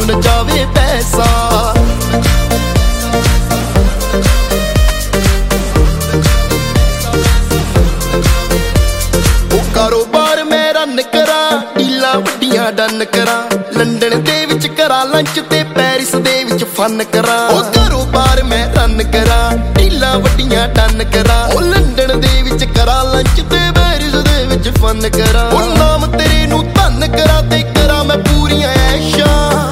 ਮੈਨੂੰ ਨਚਾਵੇ ਪੈਸਾ। ਉਹ ਕਾਰੋਬਾਰ ਮੈਂ ਰਨ ਕਰਾਂ, ਡੀਲਾਂ ਵੱਡੀਆਂ ਡਨ ਕਰਾਂ, ਲੰਡਨ ਦੇ ਵਿੱਚ ਕਰਾਂ ਲੰਚ ਤੇ ਪੈਰਿਸ ਦੇ ਵਿੱਚ ਫਨ ਕਰਾਂ। ਉਹ ਕਾਰੋਬਾਰ ਮੈਂ ਰਨ ਕਰਾਂ, ਡੀਲਾਂ ਵੱਡੀਆਂ ਡਨ ਕਰਾਂ,